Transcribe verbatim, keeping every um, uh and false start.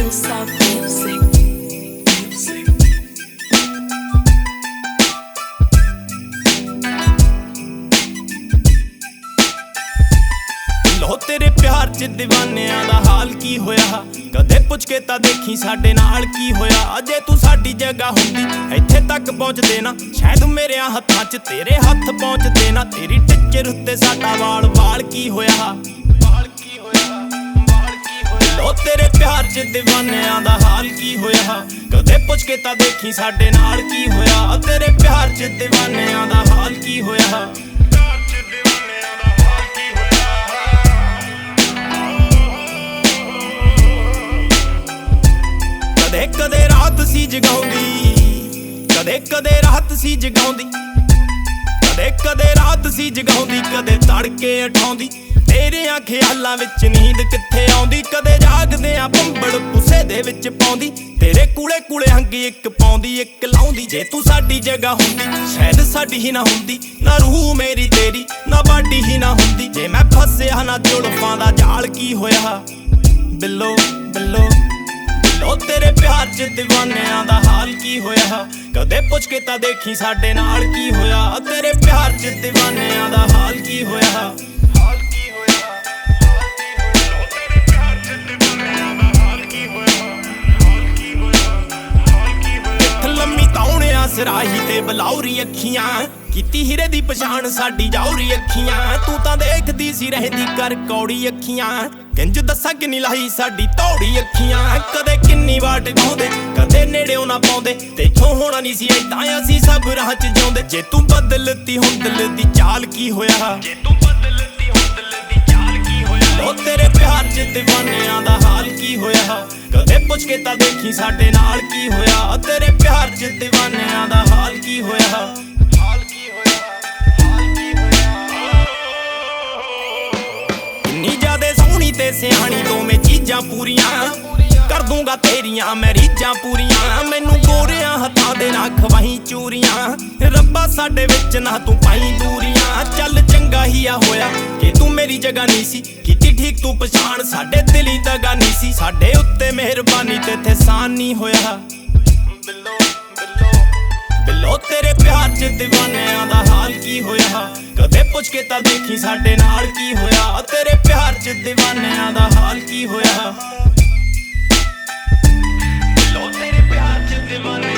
Soft music. ਲੋ ਤੇਰੇ ਪਿਆਰ ਚ دیਵਾਨਿਆਂ ਦਾ ਹਾਲ ਕੀ ਹੋਇਆ, ਕਦੇ ਪੁੱਛ ਕੇ ਤਾਂ ਦੇਖੀ ਸਾਡੇ ਨਾਲ ਕੀ ਹੋਇਆ। ਅਜੇ ਤੂੰ ਸਾਡੀ ਜਗ੍ਹਾ ਹੁੰਦੀ ਇੱਥੇ ਤੱਕ ਪਹੁੰਚਦੇ ਨਾ, ਸ਼ਾਇਦ ਮੇਰਿਆਂ ਹੱਥਾਂ ਚ ਤੇਰੇ ਹੱਥ ਪਹੁੰਚਦੇ ਨਾ। ਤੇਰੀ ਟਿੱਚਰ ਉੱਤੇ ਸਾਡਾ ਵਾਲ ਵਾਲ ਕੀ ਹੋਇਆ, ਵਾਲ ਕੀ ਹੋਇਆ, ਵਾਲ ਕੀ ਹੋਇਆ। ਲੋ ਤੇਰੇ ਪਿਆਰ ਚ دیਵਾਨਿਆਂ ਦਾ ਹਾਲ ਕੀ ਹੋਇਆ, ਕਦੇ ਪੁੱਛ ਕੇ ਤਾਂ ਦੇਖੀ ਸਾਡੇ ਨਾਲ ਕੀ ਹੋਇਆ। ਤੇਰੇ ਪਿਆਰ ਚ دیਵਾਨਿਆਂ ਦਾ ਹਾਲ ਕੀ ਹੋਇਆ, ਕਦੇ ਕਦੇ ਰਾਤ ਸੀ ਜਗਾਉਂਦੀ, ਕਦੇ ਕਦੇ ਰਾਤ ਸੀ ਜਗਾਉਂਦੀ, ਕਦੇ ਕਦੇ ਰਾਤ ਸੀ ਜਗਾਉਂਦੀ, ਕਦੇ ਤੜਕੇ ਉਠਾਉਂਦੀ। ਤੇਰਿਆਂ ਖਿਆਲਾਂ ਵਿੱਚ ਨੀਂਦ ਕਿੱਥੇ ਆਉਂਦੀ, ਕਦੇ ਜਾਗਦੇ ਆ ਬੰਬੜ ਪੁੱਸੇ ਦੇ ਵਿੱਚ ਪਾਉਂਦੀ। ਤੇਰੇ ਕੂਲੇ ਕੂਲੇ ਹੰਗੀ ਇੱਕ ਪਾਉਂਦੀ ਇੱਕ ਲਾਉਂਦੀ। ਜੇ ਤੂੰ ਸਾਡੀ ਜਗ੍ਹਾ ਹੁੰਦੀ ਸ਼ਾਇਦ ਸਾਡੀ ਹੀ ਨਾ ਹੁੰਦੀ, ਨਾ ਰੂਹ ਮੇਰੀ ਤੇਰੀ ਨਾ ਬਾਡੀ ਹੀ ਨਾ ਹੁੰਦੀ। ਜੇ ਮੈਂ ਫਸਿਆ ਨਾ ਜੁਲਫਾਂ ਦਾ ਜਾਲ ਕੀ ਹੋਇਆ, ਬਿੱਲੋ ਬਿੱਲੋ ਲੋ ਤੇਰੇ ਪਿਆਰ ਚ دیਵਾਨਿਆਂ ਦਾ ਹਾਲ ਕੀ ਹੋਇਆ, ਕਦੇ ਪੁੱਛ ਕੇ ਤਾਂ ਦੇਖੀ ਸਾਡੇ ਨਾਲ ਕੀ ਹੋਇਆ। ਤੇਰੇ ਪਿਆਰ ਚ دیਵਾਨਿਆਂ ਦਾ ਹਾਲ ਕੀ ਹੋਇਆ, ਹਾਲ ਕੀ ਹੋਇਆ, ਲੋ ਤੇਰੇ ਪਿਆਰ ਚ دیਵਾਨਿਆਂ ਦਾ ਹਾਲ ਕੀ ਹੋਇਆ, ਹਾਲ ਕੀ ਹੋਇਆ, ਹਾਲ ਕੀ ਹੋਇਆ। ਲੰਮੀ ਤੌਣਿਆ ਸਰਾਹੀ ਤੇ ਬਲੌਰੀ ਅੱਖੀਆਂ, ਕੀਤੀ ਹੀਰੇ ਦੀ ਪਛਾਣ ਸਾਡੀ ਜੌਹਰੀ ਅੱਖੀਆਂ। ਤੂੰ ਤਾਂ ਦੇਖਦੀ ਸੀ ਰਹਿੰਦੀ ਕਰ ਕੌੜੀ ਅੱਖੀਆਂ, ਕਿੰਜ ਦੱਸਾਂ ਕਿੰਨੀ ਲਾਈ ਸਾਡੀ ਧੌੜੀ ਅੱਖੀਆਂ। ਕਦੇ ਕਿੰਨੀ ਵਾਰ ਟਿਕਾਉਂਦੇ ਕਦੇ ਨੇੜਿਓਂ ਨਾ ਪਾਉਂਦੇ, ਤੇਥੋਂ ਹੋਣਾ ਨਹੀਂ ਸੀ ਏਦਾਂ ਅਸੀਂ ਸਭ ਰਾਹ ਚ ਜਿਉਂਦੇ। ਜੇ ਤੂੰ ਬਦਲਤੀ ਹੁਣ ਦਿਲ ਦੀ ਚਾਲ ਕੀ ਹੋਇਆ, ਜੇ ਤੂੰ ਬਦਲਤੀ ਹੁਣ ਦਿਲ ਦੀ ਚਾਲ ਕੀ ਹੋਇਆ। ਲੋ ਤੇਰੇ ਪਿਆਰ ਚ دیਵਾਨਿਆਂ ਦਾ ਹਾਲ ਕੀ ਹੋਇਆ, ਕਦੇ ਪੁੱਛ ਕੇ ਤਾਂ ਦੇਖੀ ਸਾਡੇ ਨਾਲ ਕੀ ਹੋਇਆ। ਤੇਰੇ ਪਿਆਰ ਚ دیਵਾਨਿਆਂ ਦਾ ਹਾਲ ਕੀ ਹੋਇਆ, ਹਾਲ ਕੀ ਹੋਇਆ, ਹਾਲ ਕੀ ਹੋਇਆ। ਇੰਨੀ ਜ਼ਿਆਦੇ ਸੋਹਣੀ ਤੇ ਸਿਆਣੀ ਦੋਵੇਂ ਚੀਜ਼ਾਂ ਪੂਰੀਆਂ, ਕਰ ਦੂੰਗਾ ਤੇਰੀਆਂ ਮੈਂ ਰੀਝਾਂ ਪੂਰੀਆਂ। ਮੈਨੂੰ ਗੋਰਿਆਂ ਹੱਥਾਂ ਦੇ ਨਾ ਖਵਾਈ ਚੂਰੀਆਂ, ਰੱਬਾ ਸਾਡੇ ਵਿੱਚ ਨਾ ਤੂੰ ਪਾਈ ਦੂਰੀਆਂ। ਚੱਲ ਚੰਗਾ ਹੀ ਆ ਹੋਇਆ ਕਿ ਤੂੰ ਮੇਰੀ ਜਗ੍ਹਾ ਨਹੀਂ ਸੀ, ਕੀਤੀ ਠੀਕ ਤੂੰ ਪਛਾਣ ਸਾਡੇ ਦਿਲ ਹੀ ਦਗਾ ਨਹੀਂ ਸੀ। ਸਾਡੇ ਉੱਤੇ ਮਿਹਰਬਾਨੀ ਤੇ ਇੱਥੇ ਸਾਨ ਨਹੀਂ ਹੋਇਆ, ਬਿੱਲੋ ਬਿੱਲੋ ਬਿੱਲੋ ਤੇਰੇ ਪਿਆਰ ਚ دیਵਾਨਿਆਂ ਦਾ ਹਾਲ ਕੀ ਹੋਇਆ, ਕਦੇ ਪੁੱਛ ਕੇ ਤਾਂ ਦੇਖੀ ਸਾਡੇ ਨਾਲ ਕੀ ਹੋਇਆ। ਤੇਰੇ ਪਿਆਰ ਚ دیਵਾਨਿਆਂ ਦਾ ਹਾਲ ਕੀ ਹੋਇਆ, ਲੋ ਤੇਰੇ ਪਿਆਰ ਚ دیਵਾਨਿਆਂ